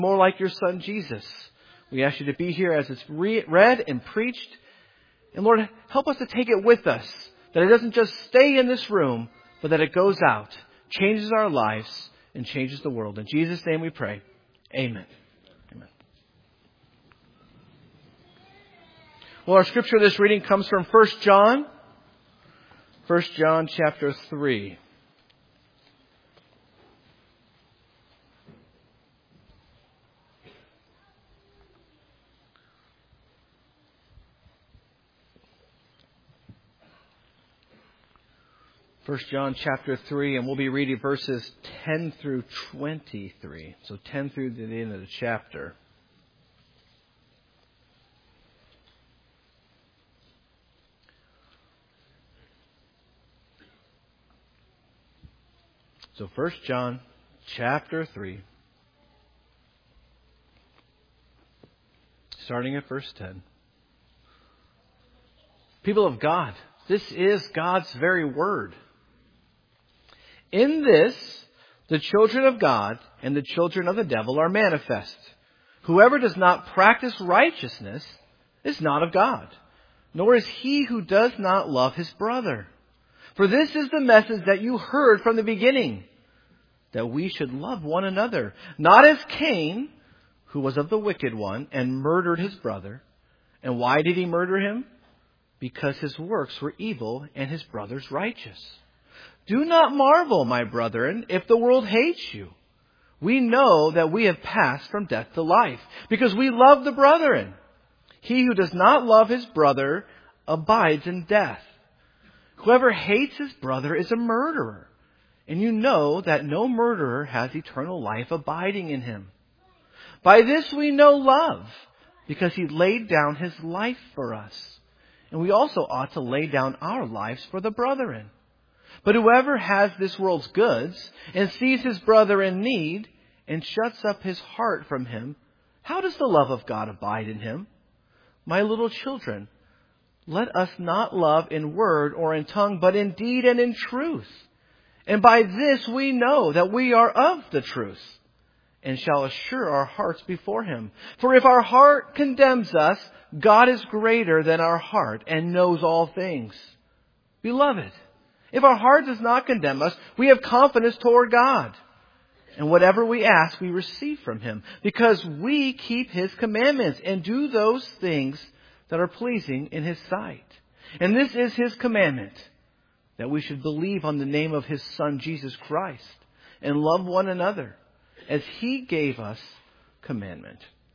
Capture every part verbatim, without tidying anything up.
more like your Son, Jesus. We ask you to be here as it's re- read and preached. And Lord, help us to take it with us. That it doesn't just stay in this room, but that it goes out, changes our lives, and changes the world. In Jesus' name we pray. Amen. Amen. Well, our scripture this reading comes from First John. First John chapter three. First John chapter three, and we'll be reading verses ten through twenty-three. So ten through the end of the chapter. So First John chapter three, starting at verse ten. People of God, this is God's very word. In this, the children of God and the children of the devil are manifest. Whoever does not practice righteousness is not of God, nor is he who does not love his brother. For this is the message that you heard from the beginning, that we should love one another, not as Cain, who was of the wicked one and murdered his brother. And why did he murder him? Because his works were evil and his brother's righteous. Do not marvel, my brethren, if the world hates you. We know that we have passed from death to life, because we love the brethren. He who does not love his brother abides in death. Whoever hates his brother is a murderer, and you know that no murderer has eternal life abiding in him. By this we know love, because he laid down his life for us. And we also ought to lay down our lives for the brethren. But whoever has this world's goods and sees his brother in need and shuts up his heart from him, how does the love of God abide in him? My little children, let us not love in word or in tongue, but in deed and in truth. And by this we know that we are of the truth, and shall assure our hearts before him. For if our heart condemns us, God is greater than our heart and knows all things. Beloved, if our heart does not condemn us, we have confidence toward God. And whatever we ask, we receive from him, because we keep his commandments and do those things that are pleasing in his sight. And this is his commandment, that we should believe on the name of his Son, Jesus Christ, and love one another as he gave us commandment.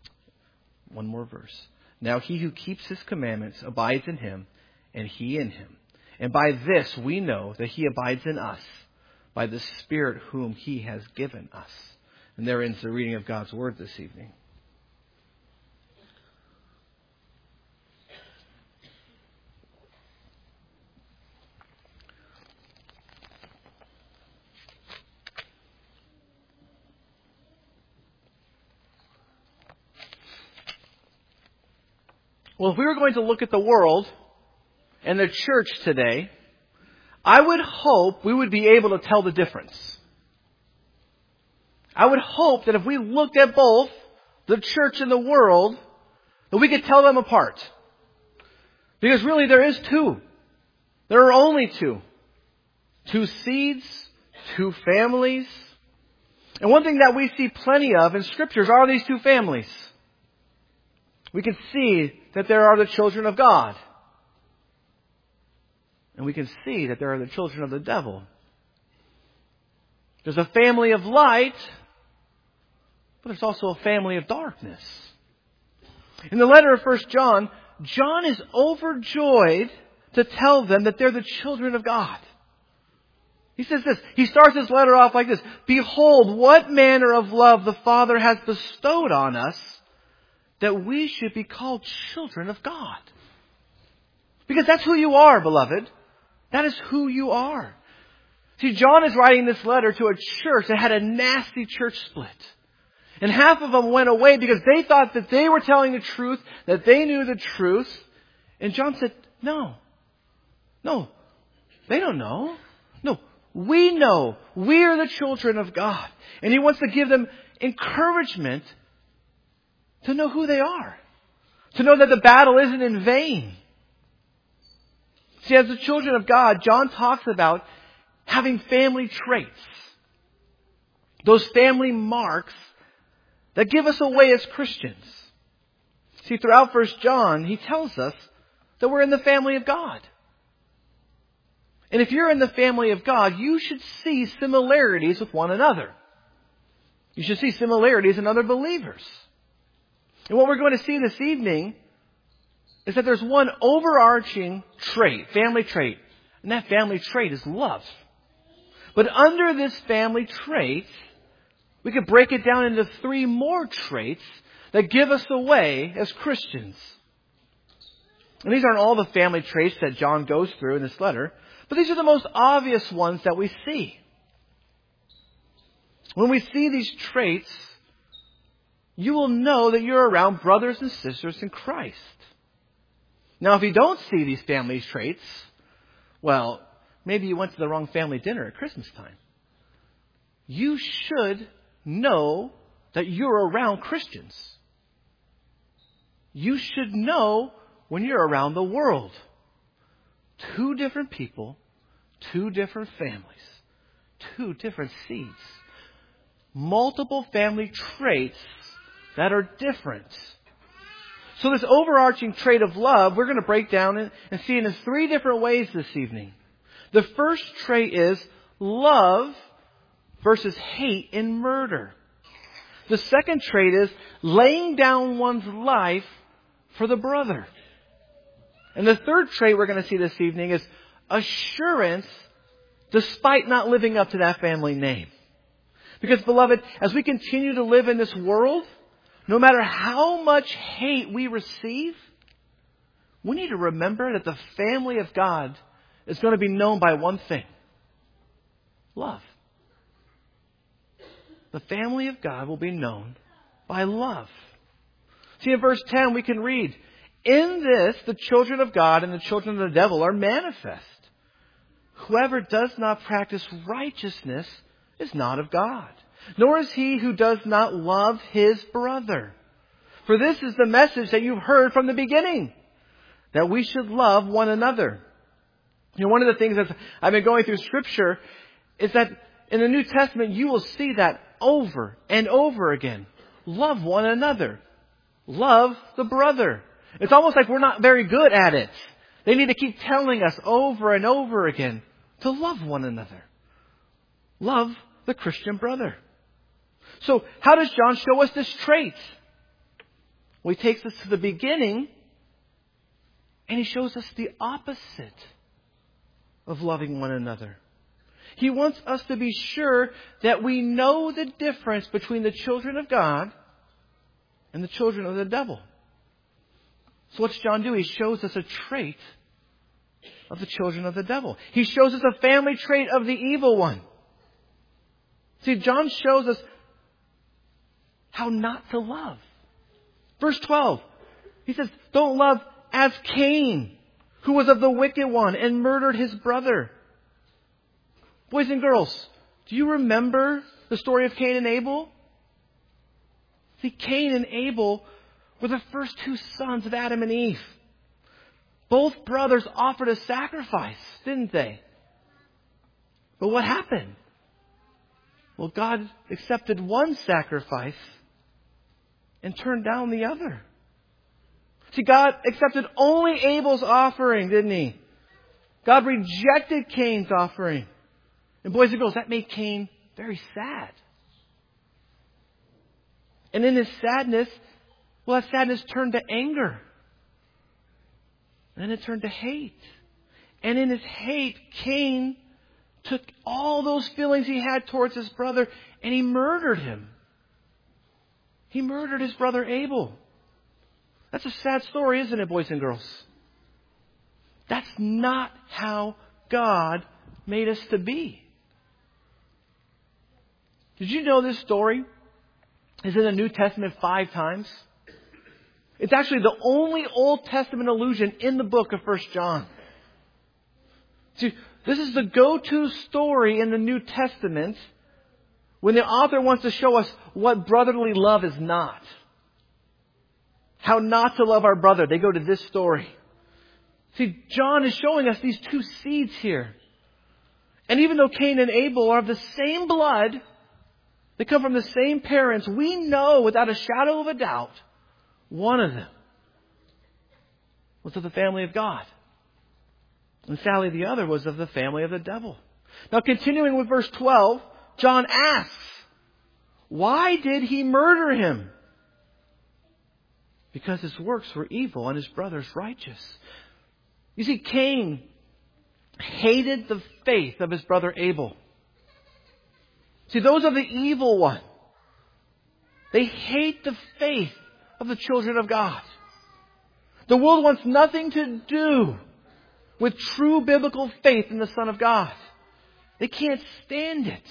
One more verse. Now he who keeps his commandments abides in him, and he in him. And by this we know that he abides in us, by the Spirit whom he has given us. And there ends the reading of God's word this evening. Well, if we were going to look at the world and the church today, I would hope we would be able to tell the difference. I would hope that if we looked at both the church and the world, that we could tell them apart. Because really there is two. There are only two. Two seeds, two families. And one thing that we see plenty of in scriptures are these two families. We can see that there are the children of God. And we can see that there are the children of the devil. There's a family of light, but there's also a family of darkness. In the letter of First John, John is overjoyed to tell them that they're the children of God. He says this. He starts his letter off like this. Behold, what manner of love the Father has bestowed on us, that we should be called children of God. Because that's who you are, beloved. That is who you are. See, John is writing this letter to a church that had a nasty church split. And half of them went away because they thought that they were telling the truth, that they knew the truth. And John said, no. No. They don't know. No. We know. We are the children of God. And he wants to give them encouragement to know who they are. To know that the battle isn't in vain. See, as the children of God, John talks about having family traits. Those family marks that give us away as Christians. See, throughout First John, he tells us that we're in the family of God. And if you're in the family of God, you should see similarities with one another. You should see similarities in other believers. And what we're going to see this evening is that there's one overarching trait, family trait, and that family trait is love. But under this family trait, we could break it down into three more traits that give us away as Christians. And these aren't all the family traits that John goes through in this letter, but these are the most obvious ones that we see. When we see these traits, you will know that you're around brothers and sisters in Christ. Now, if you don't see these family traits, well, maybe you went to the wrong family dinner at Christmas time. You should know that you're around Christians. You should know when you're around the world. Two different people, two different families, two different seeds. Multiple family traits that are different. So this overarching trait of love, we're going to break down and, and see it in three different ways this evening. The first trait is love versus hate in murder. The second trait is laying down one's life for the brother. And the third trait we're going to see this evening is assurance despite not living up to that family name. Because, beloved, as we continue to live in this world, no matter how much hate we receive, we need to remember that the family of God is going to be known by one thing. Love. The family of God will be known by love. See, in verse ten we can read, "In this the children of God and the children of the devil are manifest. Whoever does not practice righteousness is not of God, nor is he who does not love his brother. For this is the message that you've heard from the beginning, that we should love one another." You know, one of the things that I've been going through Scripture is that in the New Testament you will see that over and over again. Love one another. Love the brother. It's almost like we're not very good at it. They need to keep telling us over and over again to love one another. Love the Christian brother. So how does John show us this trait? Well, he takes us to the beginning and he shows us the opposite of loving one another. He wants us to be sure that we know the difference between the children of God and the children of the devil. So what's John do? He shows us a trait of the children of the devil. He shows us a family trait of the evil one. See, John shows us how not to love. Verse twelve, he says, "Don't love as Cain, who was of the wicked one and murdered his brother." Boys and girls, do you remember the story of Cain and Abel? See, Cain and Abel were the first two sons of Adam and Eve. Both brothers offered a sacrifice, didn't they? But what happened? Well, God accepted one sacrifice and turned down the other. See, God accepted only Abel's offering, didn't He? God rejected Cain's offering. And boys and girls, that made Cain very sad. And in his sadness, well, that sadness turned to anger. And then it turned to hate. And in his hate, Cain took all those feelings he had towards his brother and he murdered him. He murdered his brother Abel. That's a sad story, isn't it, boys and girls? That's not how God made us to be. Did you know this story is in the New Testament five times? It's actually the only Old Testament allusion in the book of First John. See, this is the go-to story in the New Testament when the author wants to show us what brotherly love is not. how not to love our brother, they go to this story. See, John is showing us these two seeds here. And even though Cain and Abel are of the same blood, they come from the same parents, we know without a shadow of a doubt, one of them was of the family of God. And sadly, the other was of the family of the devil. Now, continuing with verse twelve, John asks, why did he murder him? Because his works were evil and his brothers righteous. You see, Cain hated the faith of his brother Abel. See, those are the evil one. They hate the faith of the children of God. The world wants nothing to do with true biblical faith in the Son of God. They can't stand it.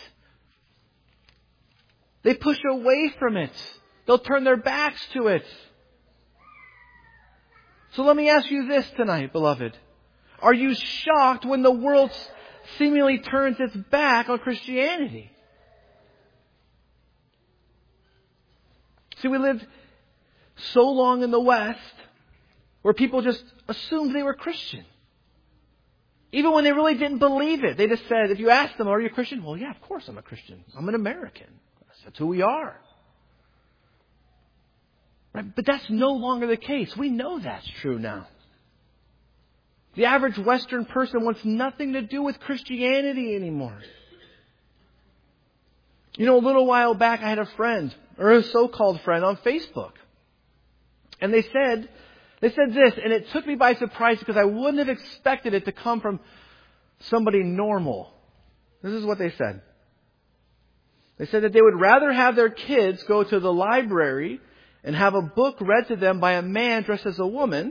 They push away from it. They'll turn their backs to it. So let me ask you this tonight, beloved. Are you shocked when the world seemingly turns its back on Christianity? See, we lived so long in the West where people just assumed they were Christian. Even when they really didn't believe it. They just said, if you ask them, are you a Christian? Well, yeah, of course I'm a Christian. I'm an American. That's who we are. Right? But that's no longer the case. We know that's true now. The average Western person wants nothing to do with Christianity anymore. You know, a little while back I had a friend, or a so-called friend, on Facebook. And they said, they said this, and it took me by surprise because I wouldn't have expected it to come from somebody normal. This is what they said. They said that they would rather have their kids go to the library and have a book read to them by a man dressed as a woman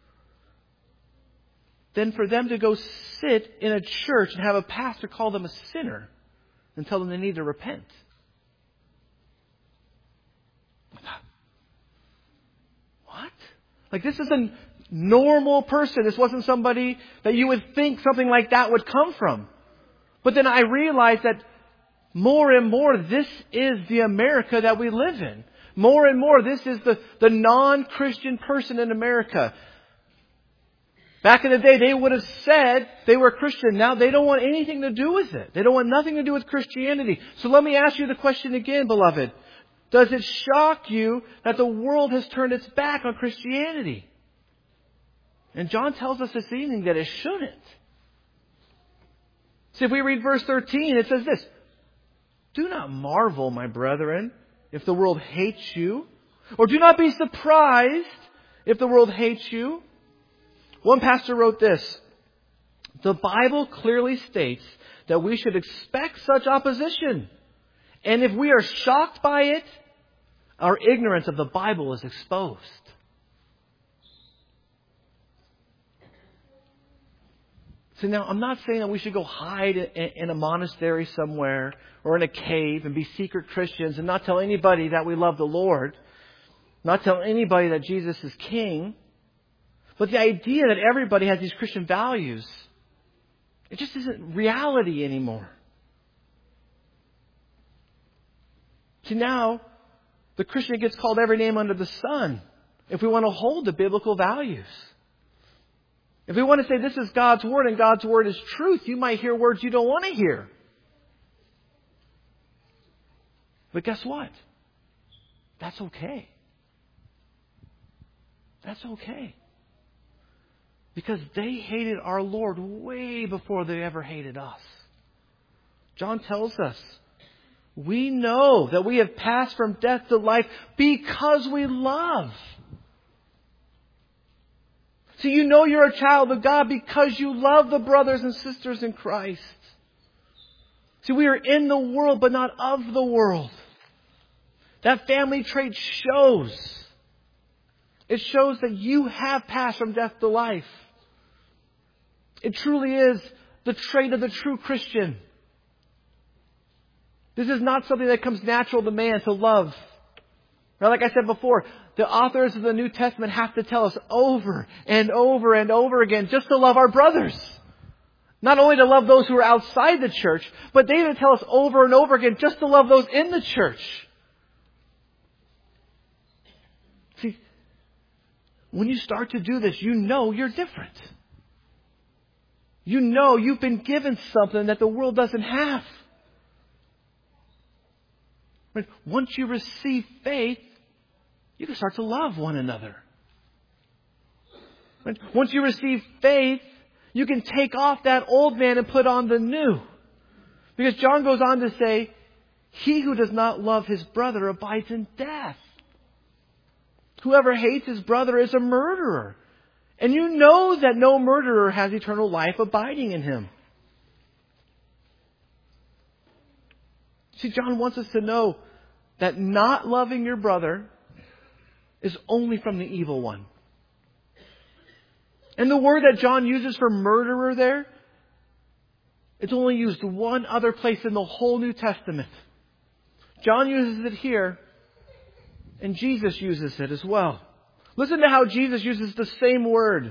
than for them to go sit in a church and have a pastor call them a sinner and tell them they need to repent. What? Like, this is a normal person. This wasn't somebody that you would think something like that would come from. But then I realized that more and more, this is the America that we live in. More and more, this is the, the non-Christian person in America. Back in the day, they would have said they were Christian. Now they don't want anything to do with it. They don't want nothing to do with Christianity. So let me ask you the question again, beloved. Does it shock you that the world has turned its back on Christianity? And John tells us this evening that it shouldn't. See, if we read verse thirteen, it says this. Do not marvel, my brethren, if the world hates you. Or do not be surprised if the world hates you. One pastor wrote this. The Bible clearly states that we should expect such opposition. And if we are shocked by it, our ignorance of the Bible is exposed. So now, I'm not saying that we should go hide in a monastery somewhere or in a cave and be secret Christians and not tell anybody that we love the Lord. Not tell anybody that Jesus is King. But the idea that everybody has these Christian values, it just isn't reality anymore. See, now, the Christian gets called every name under the sun if we want to hold the biblical values. If we want to say this is God's Word and God's Word is truth, you might hear words you don't want to hear. But guess what? That's okay. That's okay. Because they hated our Lord way before they ever hated us. John tells us, we know that we have passed from death to life because we love. So you know you're a child of God because you love the brothers and sisters in Christ. See, we are in the world, but not of the world. That family trait shows. It shows that you have passed from death to life. It truly is the trait of the true Christian. This is not something that comes natural to man to love. Now, like I said before, the authors of the New Testament have to tell us over and over and over again just to love our brothers. Not only to love those who are outside the church, but they even tell us over and over again just to love those in the church. See, when you start to do this, you know you're different. You know you've been given something that the world doesn't have. But once you receive faith, you can start to love one another. But once you receive faith, you can take off that old man and put on the new. Because John goes on to say, he who does not love his brother abides in death. Whoever hates his brother is a murderer. And you know that no murderer has eternal life abiding in him. See, John wants us to know that not loving your brother is only from the evil one. And the word that John uses for murderer there, it's only used one other place in the whole New Testament. John uses it here, and Jesus uses it as well. Listen to how Jesus uses the same word.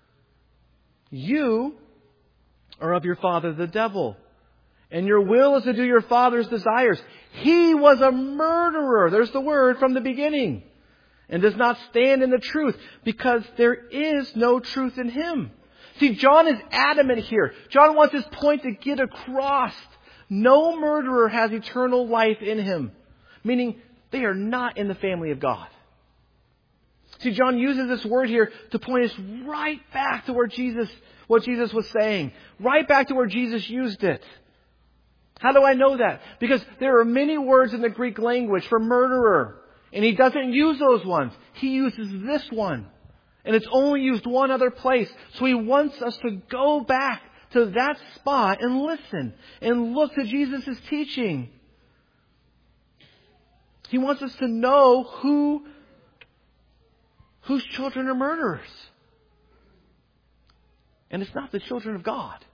You are of your father the devil, and your will is to do your father's desires. He was a murderer. There's the word from the beginning. And does not stand in the truth, because there is no truth in him. See, John is adamant here. John wants his point to get across. No murderer has eternal life in him. Meaning, they are not in the family of God. See, John uses this word here to point us right back to where Jesus, what Jesus was saying. Right back to where Jesus used it. How do I know that? Because there are many words in the Greek language for murderer. And he doesn't use those ones. He uses this one. And it's only used one other place. So he wants us to go back to that spot and listen and look to Jesus' teaching. He wants us to know who, whose children are murderers. And it's not the children of God.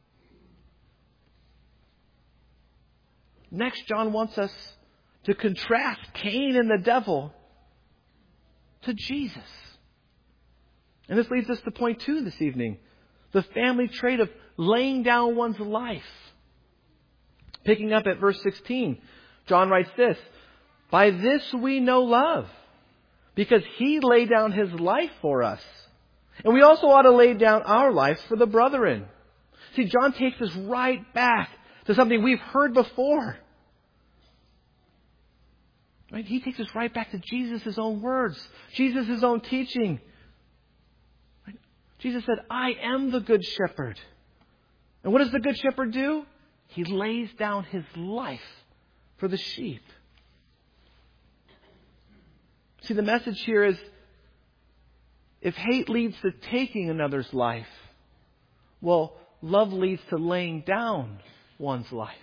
Next, John wants us to contrast Cain and the devil to Jesus. And this leads us to point two this evening. The family trait of laying down one's life. Picking up at verse sixteen, John writes this, by this we know love, because he laid down his life for us. And we also ought to lay down our lives for the brethren. See, John takes us right back to something we've heard before. Right? He takes us right back to Jesus' own words, Jesus' own teaching. Right? Jesus said, I am the good shepherd. And what does the good shepherd do? He lays down his life for the sheep. See, the message here is, if hate leads to taking another's life, well, love leads to laying down one's life.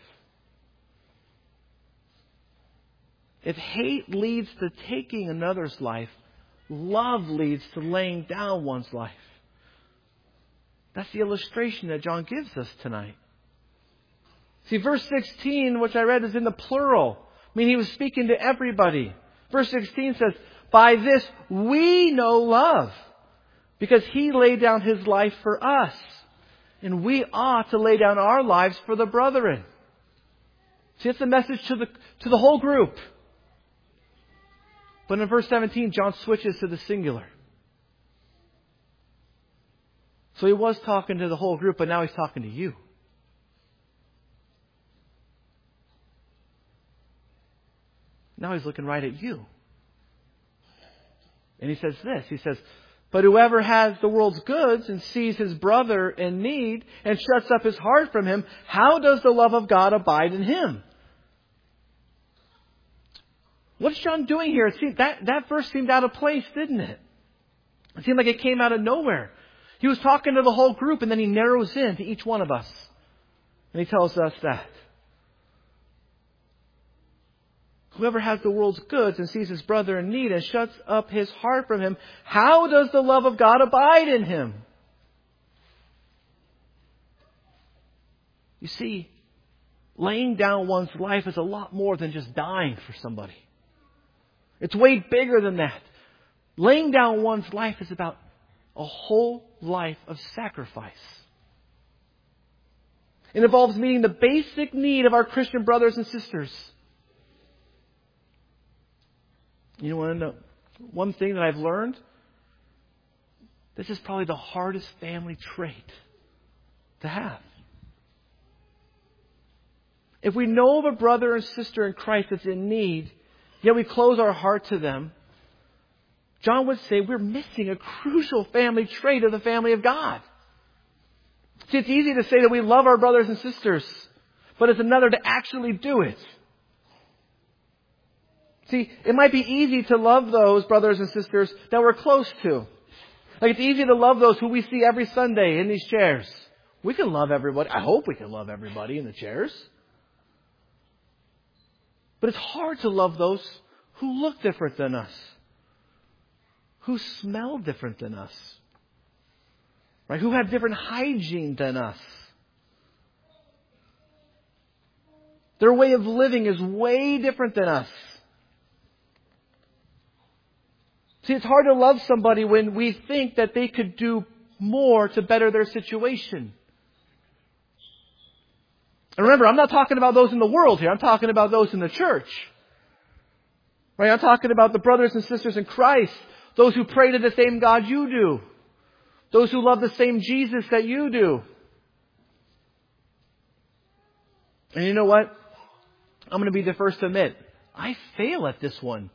If hate leads to taking another's life, love leads to laying down one's life. That's the illustration that John gives us tonight. See, verse sixteen, which I read, is in the plural. I mean, he was speaking to everybody. Verse sixteen says, by this we know love, because he laid down his life for us. And we ought to lay down our lives for the brethren. See, it's a message to the, to the whole group. But in verse seventeen, John switches to the singular. So he was talking to the whole group, but now he's talking to you. Now he's looking right at you. And he says this, he says, but whoever has the world's goods and sees his brother in need and shuts up his heart from him, how does the love of God abide in him? What's John doing here? It seemed, that, that verse seemed out of place, didn't it? It seemed like it came out of nowhere. He was talking to the whole group, and then he narrows in to each one of us. And he tells us that. Whoever has the world's goods and sees his brother in need and shuts up his heart from him, how does the love of God abide in him? You see, laying down one's life is a lot more than just dying for somebody. It's way bigger than that. Laying down one's life is about a whole life of sacrifice. It involves meeting the basic need of our Christian brothers and sisters. You know, one thing that I've learned this is probably the hardest family trait to have. If we know of a brother and sister in Christ that's in need, yet we close our heart to them, John would say we're missing a crucial family trait of the family of God. See, it's easy to say that we love our brothers and sisters, but it's another to actually do it. See, it might be easy to love those brothers and sisters that we're close to. Like it's easy to love those who we see every Sunday in these chairs. We can love everybody. I hope we can love everybody in the chairs. But it's hard to love those who look different than us, who smell different than us, right? Who have different hygiene than us. Their way of living is way different than us. See, it's hard to love somebody when we think that they could do more to better their situation. And remember, I'm not talking about those in the world here. I'm talking about those in the church. Right? I'm talking about the brothers and sisters in Christ. Those who pray to the same God you do. Those who love the same Jesus that you do. And you know what? I'm going to be the first to admit, I fail at this one.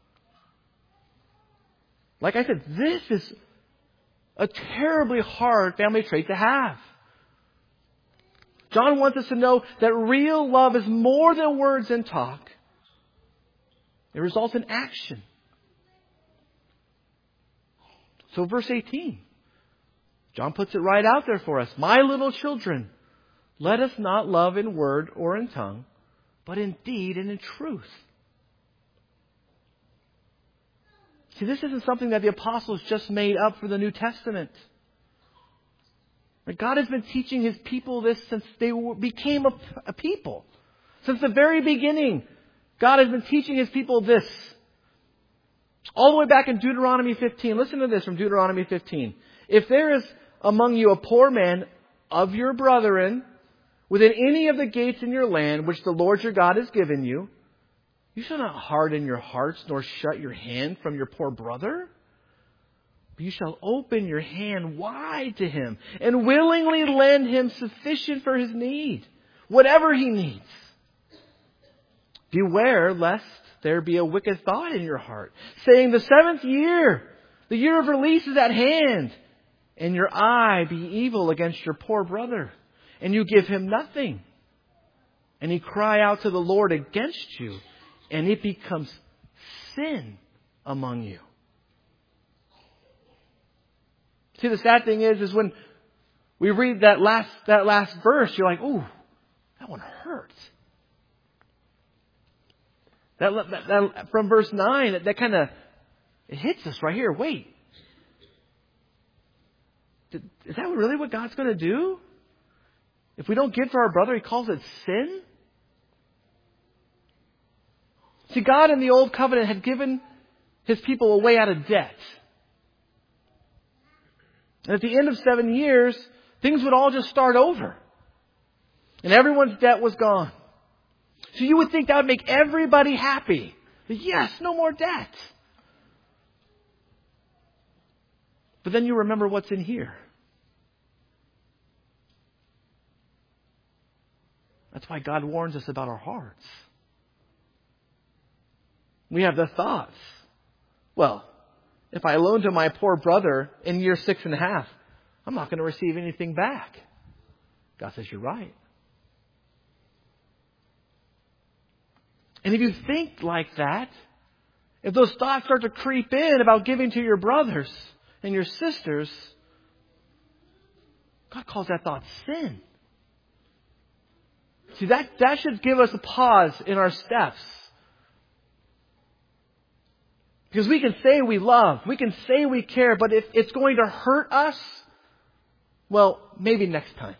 Like I said, this is a terribly hard family trait to have. John wants us to know that real love is more than words and talk. It results in action. So verse eighteen, John puts it right out there for us. My little children, let us not love in word or in tongue, but in deed and in truth. See, this isn't something that the apostles just made up for the New Testament. God has been teaching His people this since they became a, a people. Since the very beginning, God has been teaching His people this. All the way back in Deuteronomy fifteen. Listen to this from Deuteronomy fifteen. If there is among you a poor man of your brethren within any of the gates in your land, which the Lord your God has given you, you shall not harden your hearts nor shut your hand from your poor brother. But you shall open your hand wide to him and willingly lend him sufficient for his need, whatever he needs. Beware lest there be a wicked thought in your heart, saying, the seventh year, the year of release is at hand, and your eye be evil against your poor brother, and you give him nothing. And he cry out to the Lord against you, and it becomes sin among you. See, the sad thing is, is when we read that last, that last verse, you're like, ooh, that one hurts. That, that, that from verse nine, that, that kind of, it hits us right here. Wait. Did, is that really what God's going to do? If we don't give to our brother, He calls it sin? See, God in the Old Covenant had given His people a way out of debt. And at the end of seven years, things would all just start over. And everyone's debt was gone. So you would think that would make everybody happy. But yes, no more debt. But then you remember what's in here. That's why God warns us about our hearts. We have the thoughts. Well, if I loan to my poor brother in year six and a half, I'm not going to receive anything back. God says, you're right. And if you think like that, if those thoughts start to creep in about giving to your brothers and your sisters, God calls that thought sin. See, that, that should give us a pause in our steps. Because we can say we love, we can say we care, but if it's going to hurt us, well, maybe next time.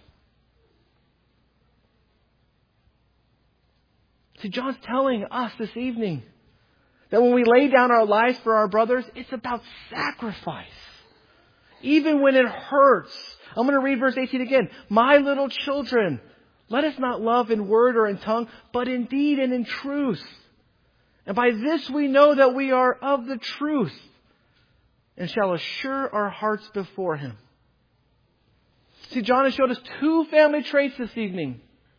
See, John's telling us this evening that when we lay down our lives for our brothers, it's about sacrifice. Even when it hurts. I'm going to read verse eighteen again. My little children, let us not love in word or in tongue, but in deed and in truth. And by this we know that we are of the truth and shall assure our hearts before Him. See, John has showed us two family traits this evening.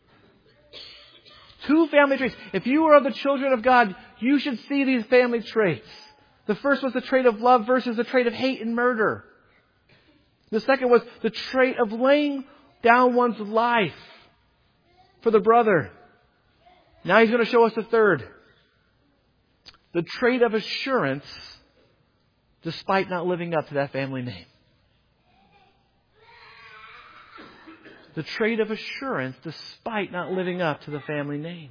Two family traits. If you are of the children of God, you should see these family traits. The first was the trait of love versus the trait of hate and murder. The second was the trait of laying down one's life for the brother. Now he's going to show us the third. The trait of assurance despite not living up to that family name. The trait of assurance despite not living up to the family name.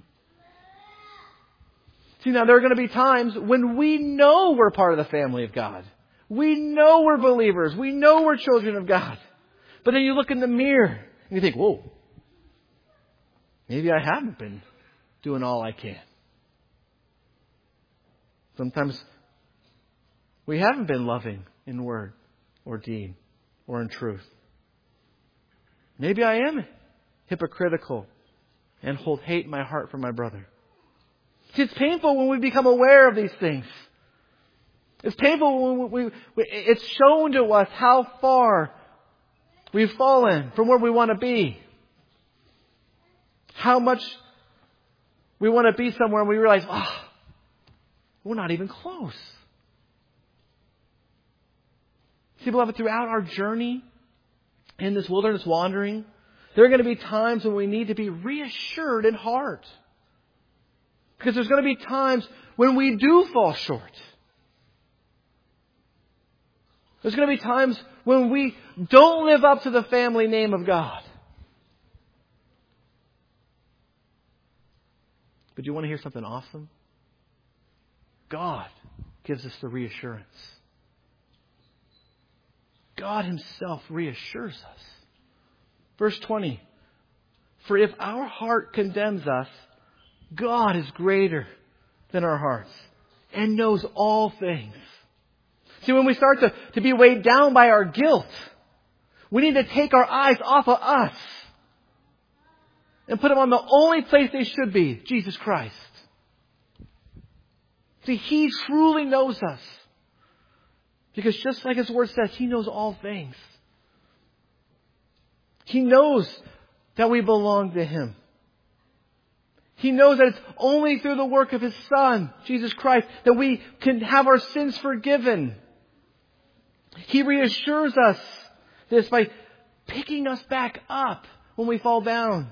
See, now there are going to be times when we know we're part of the family of God. We know we're believers. We know we're children of God. But then you look in the mirror and you think, whoa, maybe I haven't been doing all I can. Sometimes we haven't been loving in word or deed or in truth. Maybe I am hypocritical and hold hate in my heart for my brother. See, it's painful when we become aware of these things. It's painful when we, we, it's shown to us how far we've fallen from where we want to be. How much we want to be somewhere and we realize, ah, oh, we're not even close. See, beloved, throughout our journey in this wilderness wandering, there are going to be times when we need to be reassured in heart. Because there's going to be times when we do fall short. There's going to be times when we don't live up to the family name of God. But do you want to hear something awesome? God gives us the reassurance. God Himself reassures us. Verse twenty. For if our heart condemns us, God is greater than our hearts and knows all things. See, when we start to, to be weighed down by our guilt, we need to take our eyes off of us and put them on the only place they should be, Jesus Christ. See, He truly knows us. Because just like His Word says, He knows all things. He knows that we belong to Him. He knows that it's only through the work of His Son, Jesus Christ, that we can have our sins forgiven. He reassures us this by picking us back up when we fall down.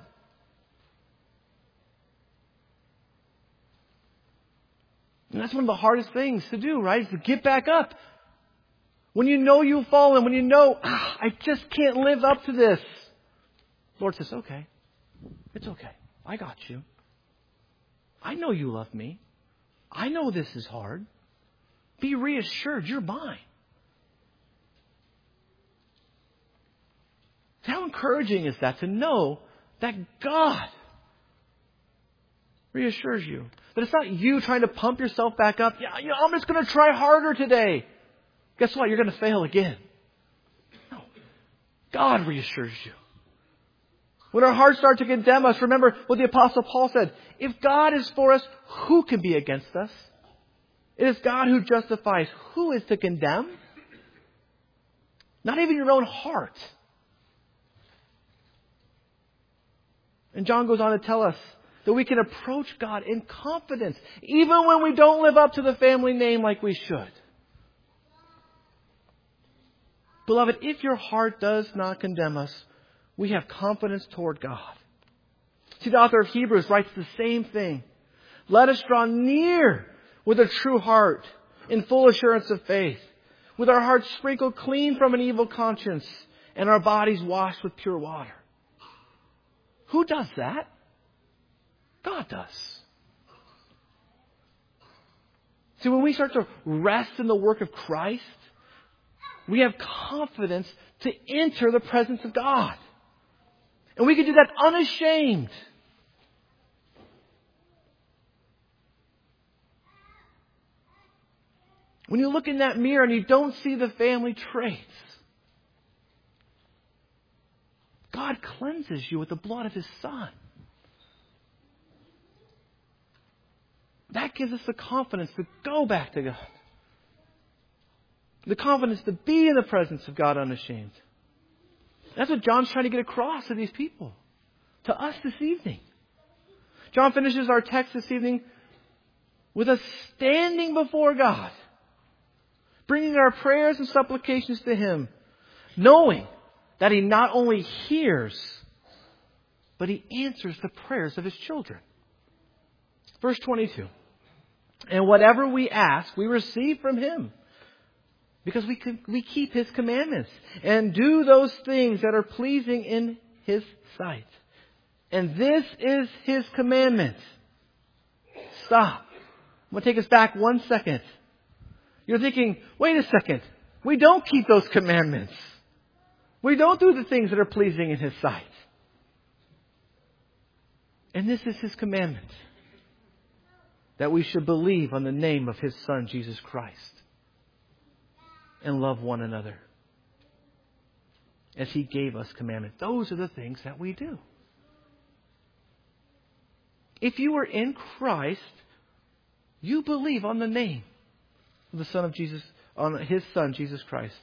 And that's one of the hardest things to do, right? Is to get back up. When you know you've fallen, when you know, ah, I just can't live up to this. The Lord says, okay, it's okay. I got you. I know you love me. I know this is hard. Be reassured, you're mine. How encouraging is that to know that God reassures you? That it's not you trying to pump yourself back up. Yeah, you know, I'm just going to try harder today. Guess what? You're going to fail again. No. God reassures you. When our hearts start to condemn us, remember what the Apostle Paul said. If God is for us, who can be against us? It is God who justifies. Who is to condemn? Not even your own heart. And John goes on to tell us that we can approach God in confidence, even when we don't live up to the family name like we should. Beloved, if your heart does not condemn us, we have confidence toward God. See, the author of Hebrews writes the same thing. Let us draw near with a true heart in full assurance of faith, with our hearts sprinkled clean from an evil conscience and our bodies washed with pure water. Who does that? God does. See, when we start to rest in the work of Christ, we have confidence to enter the presence of God. And we can do that unashamed. When you look in that mirror and you don't see the family traits, God cleanses you with the blood of His Son. That gives us the confidence to go back to God. The confidence to be in the presence of God unashamed. That's what John's trying to get across to these people. To us this evening. John finishes our text this evening with us standing before God. Bringing our prayers and supplications to Him. Knowing that He not only hears, but He answers the prayers of His children. Verse twenty-two. And whatever we ask, we receive from Him. Because we we keep His commandments and do those things that are pleasing in His sight. And this is His commandment. Stop. I'm going to take us back one second. You're thinking, wait a second. We don't keep those commandments. We don't do the things that are pleasing in His sight. And this is His commandment. That we should believe on the name of His Son, Jesus Christ. And love one another. As He gave us commandments. Those are the things that we do. If you are in Christ, you believe on the name of the Son of Jesus, on His Son, Jesus Christ.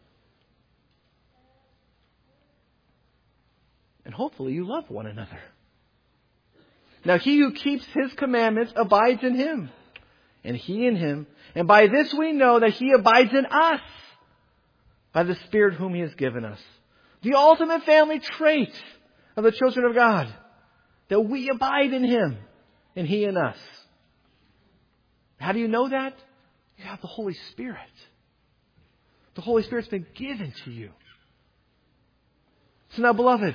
And hopefully you love one another. Now he who keeps His commandments abides in Him, and He in Him. And by this we know that He abides in us, by the Spirit whom He has given us. The ultimate family trait of the children of God. That we abide in Him, and He in us. How do you know that? You have the Holy Spirit. The Holy Spirit's been given to you. So now, beloved,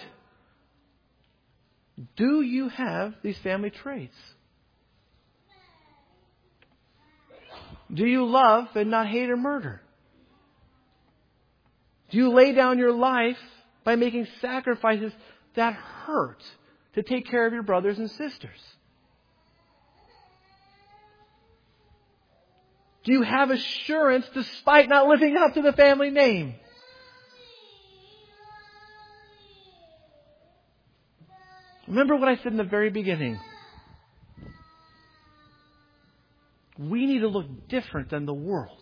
do you have these family traits? Do you love and not hate or murder? Do you lay down your life by making sacrifices that hurt to take care of your brothers and sisters? Do you have assurance despite not living up to the family name? Remember what I said in the very beginning. We need to look different than the world.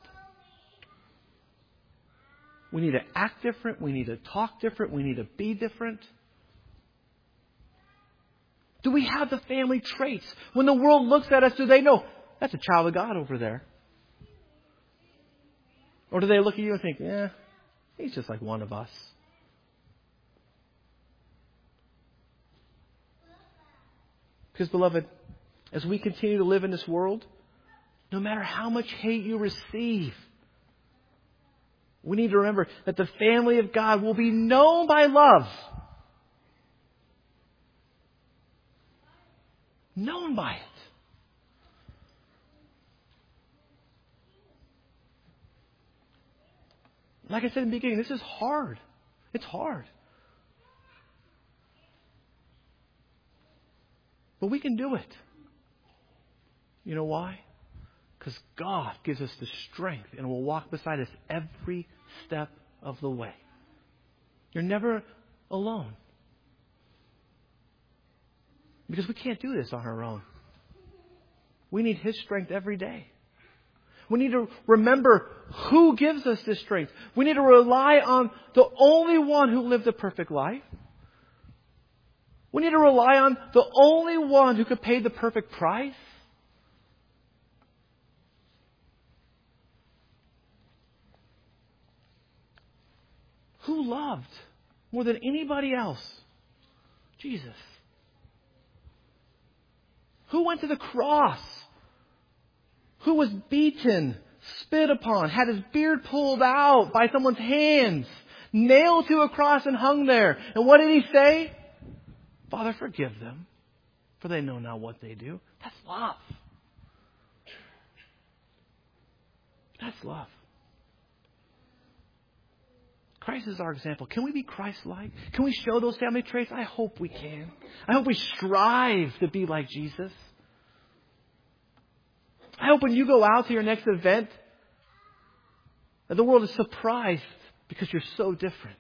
We need to act different. We need to talk different. We need to be different. Do we have the family traits? When the world looks at us, do they know that's a child of God over there? Or do they look at you and think, eh, he's just like one of us? Because, beloved, as we continue to live in this world, no matter how much hate you receive, we need to remember that the family of God will be known by love. Known by it. Like I said in the beginning, this is hard. It's hard. But we can do it. You know why? Because God gives us the strength and will walk beside us every step of the way. You're never alone. Because we can't do this on our own. We need His strength every day. We need to remember who gives us this strength. We need to rely on the only one who lived a perfect life. We need to rely on the only one who could pay the perfect price. Who loved more than anybody else? Jesus. Who went to the cross? Who was beaten, spit upon, had his beard pulled out by someone's hands, nailed to a cross and hung there. And what did He say? Father, forgive them, for they know not what they do. That's love. That's love. Christ is our example. Can we be Christ-like? Can we show those family traits? I hope we can. I hope we strive to be like Jesus. I hope when you go out to your next event, that the world is surprised because you're so different.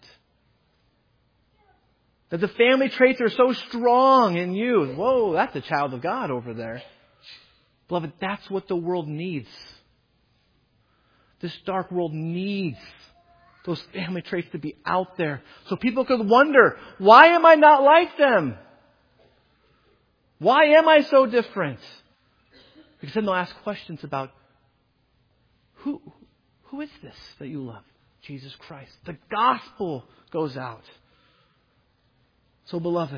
That the family traits are so strong in you. Whoa, that's a child of God over there. Beloved, that's what the world needs. This dark world needs those family traits to be out there so people could wonder, why am I not like them? Why am I so different? Because then they'll ask questions about, who, who is this that you love? Jesus Christ. The gospel goes out. So, beloved,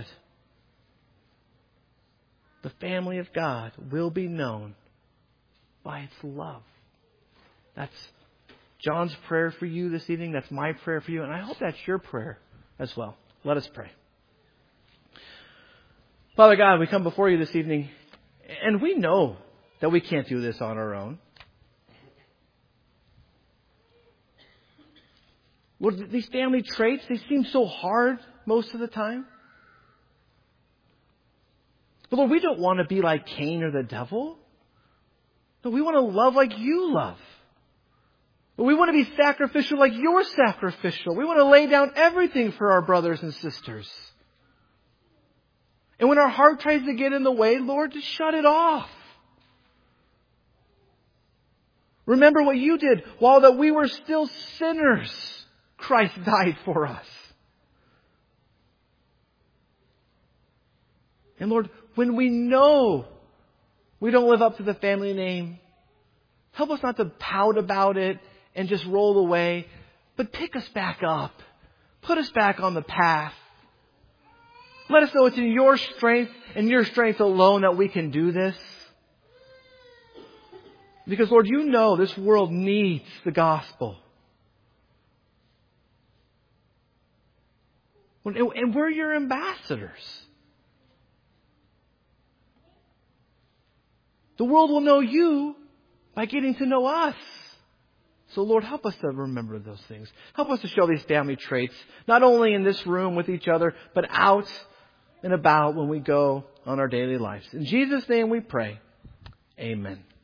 the family of God will be known by its love. That's John's prayer for you this evening. That's my prayer for you. And I hope that's your prayer as well. Let us pray. Father God, we come before you this evening, and we know that we can't do this on our own. Lord, these family traits, they seem so hard most of the time. But Lord, we don't want to be like Cain or the devil. No, we want to love like you love. We want to be sacrificial like you're sacrificial. We want to lay down everything for our brothers and sisters. And when our heart tries to get in the way, Lord, just shut it off. Remember what you did. While that we were still sinners, Christ died for us. And Lord, when we know we don't live up to the family name, help us not to pout about it and just roll away, but pick us back up. Put us back on the path. Let us know it's in your strength and your strength alone that we can do this. Because, Lord, you know this world needs the gospel. And we're your ambassadors. The world will know you by getting to know us. So, Lord, help us to remember those things. Help us to show these family traits, not only in this room with each other, but out and about when we go on our daily lives. In Jesus' name we pray. Amen.